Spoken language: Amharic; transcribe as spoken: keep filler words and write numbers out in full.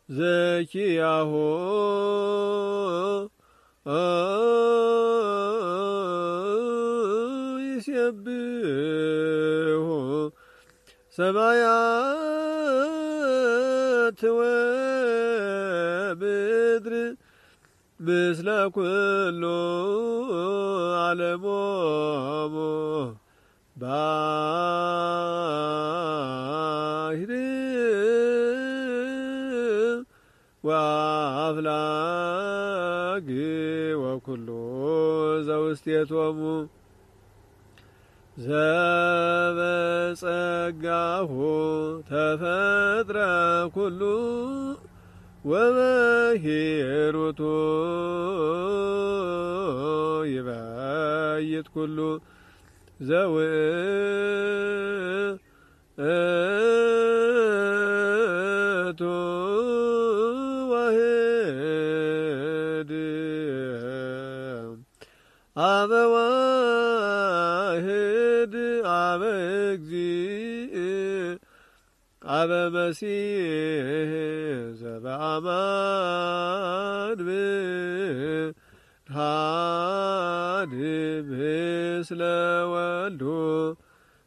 ዘኪያሁ ይሴብሑ ሰማያት ወምድር ምስለ ኩሉ ዓለሞሙ ባሕር ወአፍላግ ወኩሉ ዘውስቴቶሙ ዘበጸጋሁ ተፈጥረ ኩሉ ወበሂሩቱ ይበይት ኩሉ ዘውእቱ ዋሕድ አበ ዋሕድ አበ እግዚእ አበ መሲሕ ዘበአማን ብርሃን ምስለ